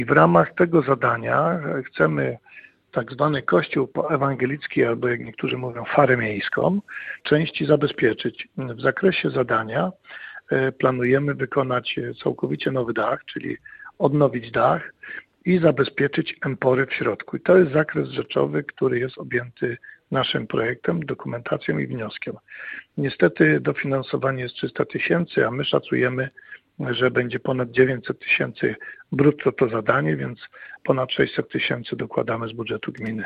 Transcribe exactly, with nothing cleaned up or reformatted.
I w ramach tego zadania chcemy tak zwany kościół ewangelicki, albo jak niektórzy mówią farę miejską, części zabezpieczyć. W zakresie zadania planujemy wykonać całkowicie nowy dach, czyli odnowić dach i zabezpieczyć empory w środku. I to jest zakres rzeczowy, który jest objęty naszym projektem, dokumentacją i wnioskiem. Niestety dofinansowanie jest trzysta tysięcy, a my szacujemy, że będzie ponad dziewięćset tysięcy brutto to zadanie, więc ponad sześćset tysięcy dokładamy z budżetu gminy.